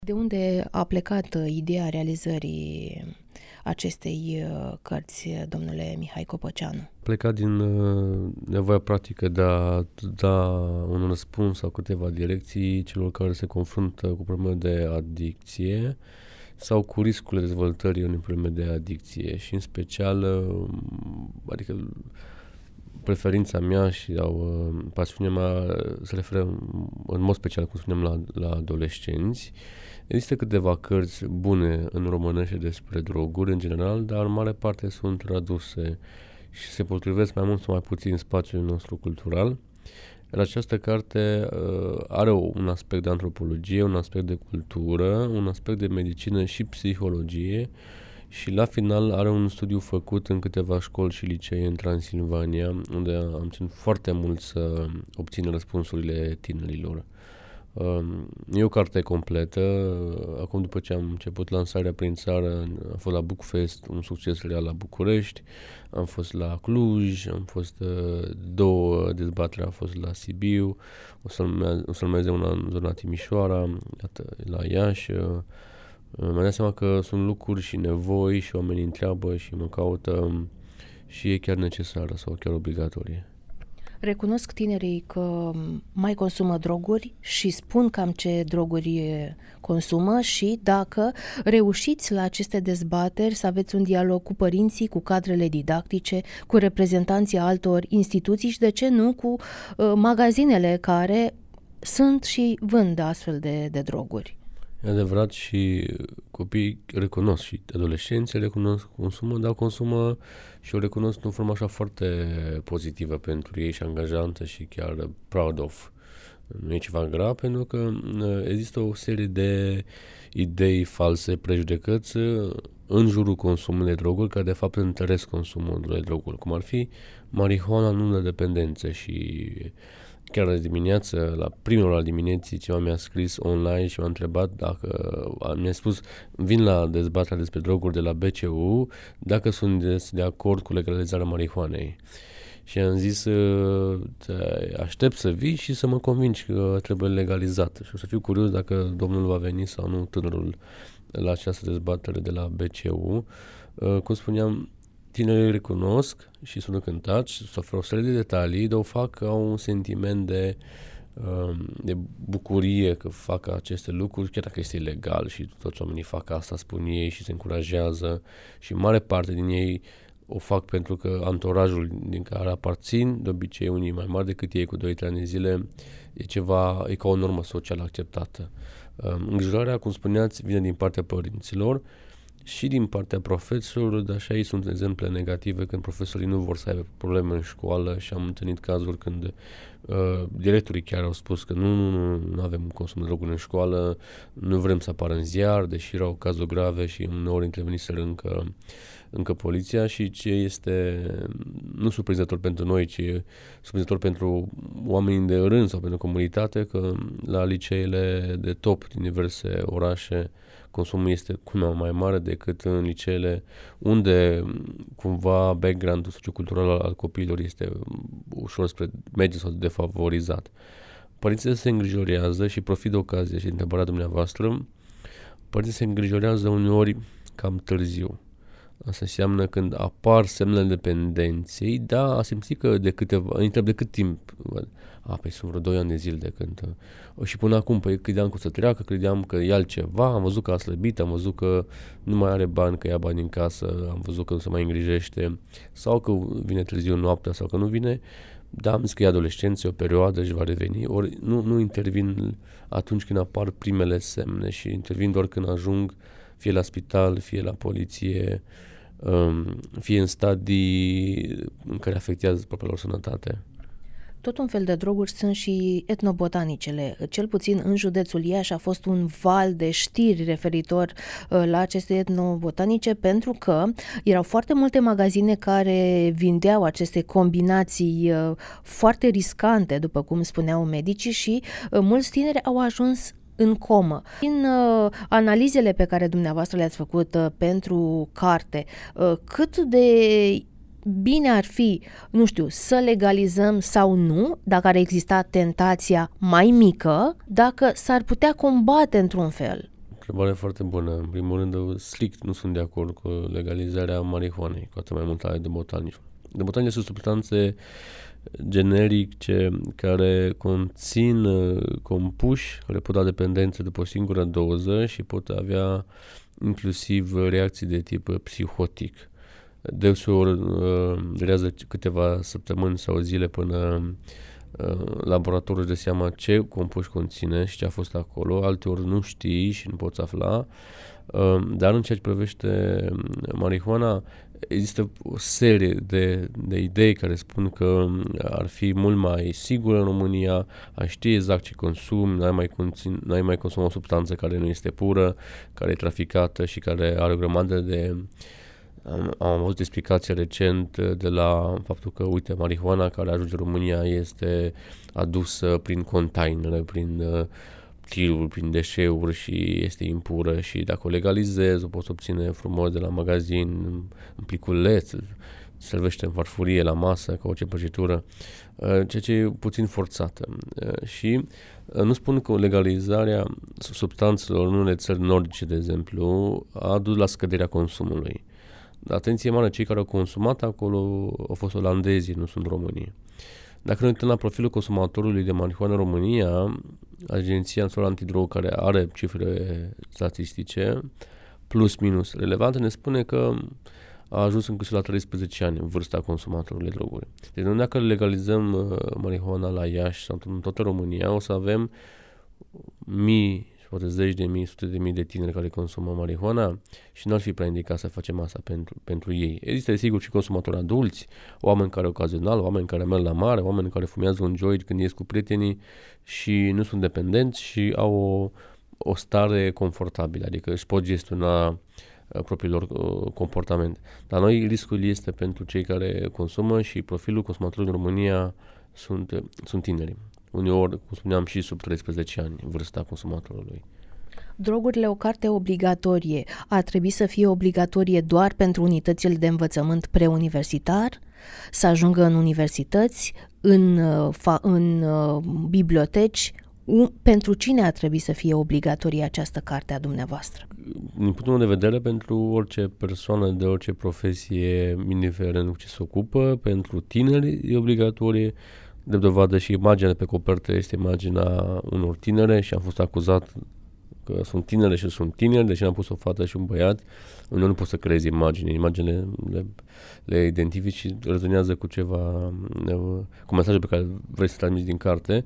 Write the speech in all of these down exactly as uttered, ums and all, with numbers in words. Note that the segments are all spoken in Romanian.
De unde a plecat uh, ideea realizării acestei uh, cărți, domnule Mihai Copăceanu? Plecat din uh, nevoia practică de a da un răspuns sau câteva direcții celor care se confruntă cu probleme de adicție sau cu riscurile dezvoltării unei probleme de adicție și în special, uh, adică preferința mea și sau, uh, pasiunea mea se referă în mod special, cum spuneam, la, la adolescenți. Există câteva cărți bune în românește despre droguri în general, dar în mare parte sunt traduse și se potrivesc mai mult sau mai puțin în spațiul nostru cultural. Iar această carte uh, are un aspect de antropologie, un aspect de cultură, un aspect de medicină și psihologie și la final are un studiu făcut în câteva școli și licee în Transilvania, unde am ținut foarte mult să obțin răspunsurile tinerilor. E o carte completă. Acum, după ce am început lansarea prin țară, am fost la Bookfest, un succes real la București, am fost la Cluj, am fost două dezbateri, am fost la Sibiu, o să urmeze una în zona Timișoara, la Iași. Mi-am dat seama că sunt lucruri și nevoi și oamenii întreabă și mă caută și e chiar necesară sau chiar obligatorie. Recunosc tinerii că mai consumă droguri și spun cam ce droguri consumă și dacă reușiți la aceste dezbateri să aveți un dialog cu părinții, cu cadrele didactice, cu reprezentanții altor instituții și de ce nu cu uh, magazinele care sunt și vând astfel de, de droguri. E adevărat și copiii recunosc și adolescenții recunosc consumă, dar consumă și o recunosc în formă așa foarte pozitivă pentru ei și angajantă și chiar proud of. Nu e ceva grav pentru că există o serie de idei false, prejudecăți în jurul consumului de droguri care de fapt întăresc consumul de droguri, cum ar fi marihuana nu de dependență și chiar de dimineață, la primul ora dimineții, ceva mi-a scris online și m-a întrebat dacă, mi-a spus, vin la dezbaterea despre droguri de la B C U, dacă sunt de acord cu legalizarea marihuanei. Și am zis, aștept să vii și să mă convingi că trebuie legalizat. Și o să fiu curios dacă domnul va veni sau nu, tânărul, la această dezbatere de la B C U. Cum spuneam, tinerii recunosc și sunt încântați și oferă o serie de detalii, dar o fac că au un sentiment de, de bucurie că fac aceste lucruri, chiar dacă este ilegal și toți oamenii fac asta, spun ei și se încurajează și mare parte din ei o fac pentru că anturajul din care aparțin, de obicei unii mai mari decât ei cu doi trei ani de zile, e ceva, e ca o normă socială acceptată. Îngrijorarea, cum spuneați, vine din partea părinților și din partea profesorilor, dar și aici sunt exemple negative când profesorii nu vor să aibă probleme în școală și am întâlnit cazuri când uh, directorii chiar au spus că nu, nu, nu, nu avem consum de droguri în școală, nu vrem să apară în ziar, deși erau cazuri grave și uneori interveniseră încă, încă poliția și ce este nu surprinzător pentru noi, ci surprinzător pentru oamenii de rând sau pentru comunitate, că la liceele de top din diverse orașe consumul este cu mai mare decât în liceele unde cumva background-ul sociocultural al copiilor este ușor spre mediu sau defavorizat. Părinții se îngrijorează și profit de ocazie și de întrebarea dumneavoastră. Părinții se îngrijorează uneori cam târziu. Asta înseamnă când apar semnele dependenței, da, a simțit că de câteva, întreb de cât timp, a, păi sunt vreo doi ani de zile de când, și până acum, păi credeam că o să treacă, credeam că e altceva, am văzut că a slăbit, am văzut că nu mai are bani, că ia bani în casă, am văzut că nu se mai îngrijește, sau că vine târziu noaptea, sau că nu vine, da, am zis că e adolescență, o perioadă și va reveni, ori nu, nu intervin atunci când apar primele semne și intervin doar când ajung fie la spital, fie la poliție, fie în stadii în care afectează propria lor sănătate. Tot un fel de droguri sunt și etnobotanicele. Cel puțin în județul Iași a fost un val de știri referitor la aceste etnobotanice pentru că erau foarte multe magazine care vindeau aceste combinații foarte riscante, după cum spuneau medicii, și mulți tineri au ajuns în comă. În uh, analizele pe care dumneavoastră le-ați făcut uh, pentru carte, uh, cât de bine ar fi, nu știu, să legalizăm sau nu, dacă ar exista tentația mai mică, dacă s-ar putea combate într-un fel? Întrebare foarte bună. În primul rând, strict nu sunt de acord cu legalizarea marihuanei, cu atât mai mult ale de botanici. De botanici sunt substanțe generice care conțin compuși, care pot da dependență după o singură doză și pot avea inclusiv reacții de tip psihotic. Deseori durează câteva săptămâni sau zile până laboratorul își dă seama ce compuși conține și ce a fost acolo, alteori nu știi și nu poți afla, dar în ceea ce privește marihuana există o serie de, de idei care spun că ar fi mult mai sigură în România, a ști exact ce consumi, n-ai mai, conțin, n-ai mai consuma o substanță care nu este pură, care e traficată și care are o grămadă de... Am, am avut explicație recent de la faptul că, uite, marihuana care ajunge în România este adusă prin containere, prin uh, tiruri, prin deșeuri și este impură și dacă o legalizezi, o poți obține frumos de la magazin, în pliculeț, servește în farfurie la masă, ca orice prăjitură, uh, ceea ce e puțin forțată. Uh, și uh, nu spun că legalizarea substanțelor în unele țări nordice, de exemplu, a dus la scăderea consumului. Atenție mare, cei care au consumat acolo au fost olandezii, nu sunt românii. Dacă ne uităm la profilul consumatorului de marihuană în România, Agenția Națională Antidrog, care are cifre statistice, plus minus relevante, ne spune că a ajuns încât la treisprezece ani în vârsta consumatorului de droguri. Deci noi dacă legalizăm marihuana la Iași sau în toată România, o să avem mii, poate zeci de mii, sute de mii de tineri care consumă marihuana și n-ar fi prea indicat să facem asta pentru, pentru ei. Există, desigur, și consumatori adulți, oameni care ocazional, oameni care merg la mare, oameni care fumează un joint când ies cu prietenii și nu sunt dependenți și au o, o stare confortabilă, adică își pot gestiona uh, propriul lor uh, comportament. Dar noi riscul este pentru cei care consumă și profilul consumatorului în România sunt, sunt tineri. Uneori, cum spuneam, și sub treisprezece ani, vârsta consumatorului. Drogurile, o carte obligatorie, ar trebui să fie obligatorie doar pentru unitățile de învățământ preuniversitar, să ajungă în universități, în, în biblioteci. Pentru cine ar trebui să fie obligatorie această carte a dumneavoastră? Din punctul meu de vedere, pentru orice persoană de orice profesie, indiferent cu ce se ocupă, pentru tineri e obligatorie. De dovadă și imaginea pe copertă este imaginea unor tinere și am fost acuzat că sunt tinere și sunt tineri, deși am pus o fată și un băiat. Uneori nu poți să creezi imagini, imaginele le, le identifici și rezonează cu ceva, cu mesajul pe care vrei să transmiți din carte.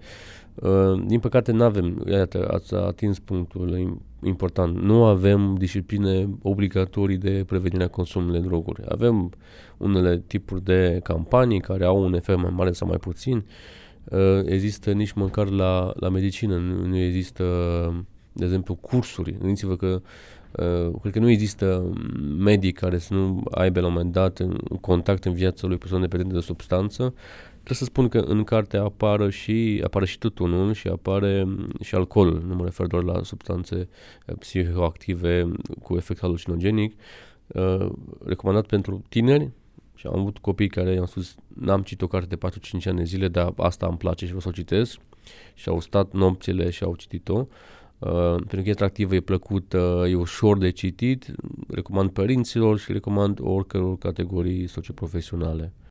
Din păcate nu avem, iată, ați atins punctul important, nu avem discipline obligatorii de prevenire a consumului de droguri. Avem unele tipuri de campanii care au un efect mai mare sau mai puțin. Există nici măcar la, la medicină, nu există, de exemplu, cursuri. Gândiți-vă că uh, cred că nu există medic care să nu aibă la un moment dat în contact în viața lui persoane dependente de substanță. Trebuie să spun că în carte apară și, apară și tutunul și apare și alcoolul. Nu mă refer doar la substanțe psihoactive cu efect halucinogenic. Uh, recomandat pentru tineri. Și am avut copii care i-am spus, n-am citit o carte de patru-cinci ani de zile, dar asta îmi place și vreau să o citesc. Și au stat nopțile și au citit-o. Uh, pentru că e atractivă, e plăcută, e ușor de citit. Recomand părinților și recomand oricăror categorii socioprofesionale.